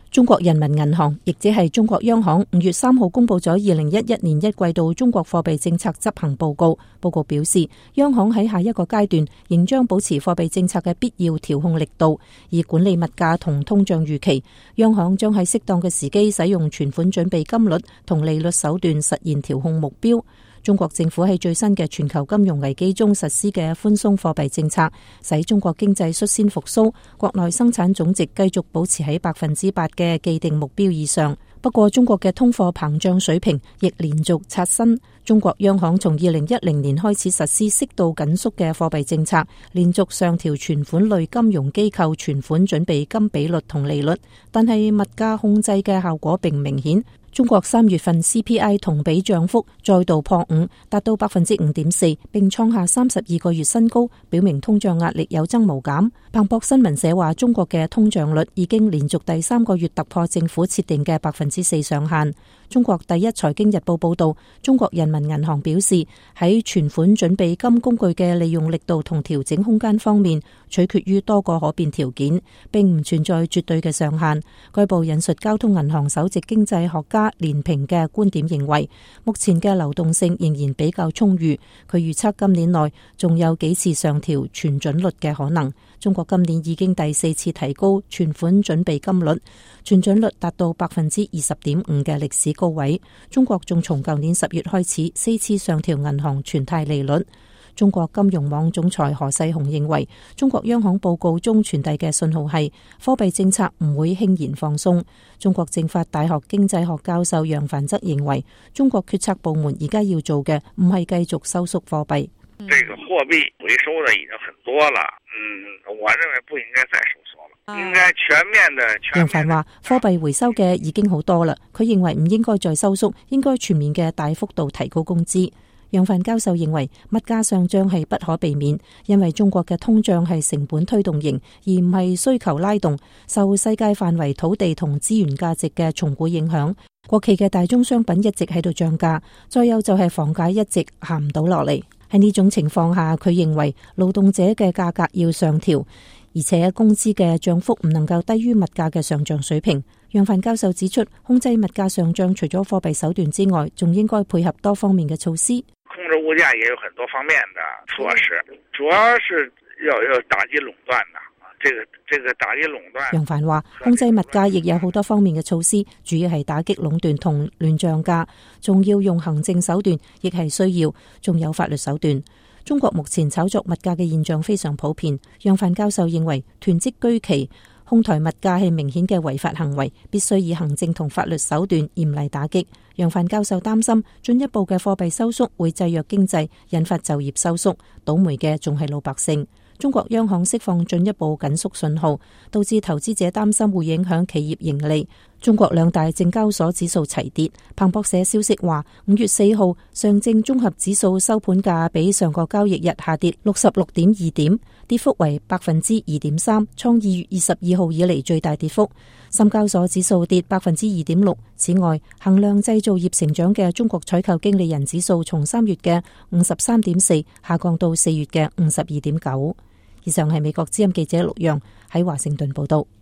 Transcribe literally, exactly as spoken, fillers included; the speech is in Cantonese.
中國人民銀行，亦即係中國央行，五月三號公布咗二零一一年一季度中國貨幣政策執行報告。報告表示，央行喺下一個階段仍將保持貨幣政策嘅必要調控力度，以管理物價同通脹預期。央行將喺適當嘅時機使用存款準備金率同利率手段實現調控目標。中國政府喺最新嘅全球金融危機中實施嘅寬鬆貨幣政策，使中國經濟率先復甦，國內生產總值繼續保持喺百分之八嘅既定目標以上。不過，中國嘅通貨膨脹水平亦連續刷新。中國央行從二零一零年開始實施適度緊縮嘅貨幣政策，連續上調存款類金融機構存款準備金比率同利率，但係物價控制嘅效果並唔明顯。中國三月份 C P I 同比漲幅再度破五，達到百分之五點四，並創下三十二個月新高，表明通脹壓力有增無減。彭博新聞社話，中國嘅通脹率已經連續第三個月突破政府設定嘅百分之四上限。中國第一財經日報報道，中國人民銀行表示，喺存款準備金工具嘅利用力度同調整空間方面，取決於多個可變條件，並唔存在絕對嘅上限。該報引述交通銀行首席經濟學家連平嘅觀點認為，目前嘅流動性仍然比較充裕。佢預測今年內仲有幾次上調存準率嘅可能。中國今年已經第四次提高存款準備金率，存準率達到百分之二十點五嘅歷史高位。中國仲從舊年十月開始四次上調銀行存貸利率。中國金融網總裁何世雄認為，中國央行報告中傳遞嘅信號係貨幣政策唔會輕言放鬆。中國政法大學經濟學教授楊帆則認為，中國決策部門而家要做嘅唔係繼續收縮貨幣。 這個貨幣回收的已經很多了，嗯，我認為不應該再收縮了，應該全面的。 楊帆話，貨幣回收嘅已經好多啦，佢認為唔應該再收縮，應該全面嘅大幅度提高工資。楊帆教授認為，物價上漲係不可避免，因為中國嘅通脹係成本推動型，而唔係需求拉動，受世界範圍土地同資源價值嘅重估影響。國企嘅大宗商品一直喺度漲價，再有就係房價一直行唔到落嚟。喺呢種情況下，佢認為勞動者嘅價格要上調，而且工資嘅漲幅唔能夠低於物價嘅上漲水平。楊帆教授指出，控制物價上漲除咗貨幣手段之外，仲應該配合多方面嘅措施。 控制物價也有很多方面的措施，主要是要要打擊壟斷的。這個這個打擊壟斷。 楊帆話，控制物價亦有好多方面嘅措施，主要係打擊壟斷同亂漲價，仲要用行政手段，亦係需要，仲有法律手段。中國目前炒作物價嘅現象非常普遍。楊帆教授認為，囤積居奇、哄抬物價係明顯嘅違法行為，必須以行政同法律手段嚴厲打擊。楊帆教授擔心，進一步嘅貨幣收縮會制約經濟，引發就業收縮，倒霉嘅仲係老百姓。中國央行釋放進一步緊縮信號，導致投資者擔心會影響企業盈利。中國兩大證交所指數齊跌。彭博社消息話，五月四號上證綜合指數收盤價比上個交易日下跌六十六點二點，跌幅為百分之二點三，創二月二十二號以嚟最大跌幅。深交所指數跌百分之二點六。此外，衡量製造業成長嘅中國採購經理人指數從三月嘅五十三點四下降到四月嘅五十二點九。以上係美國之音記者陸陽喺華盛頓報道。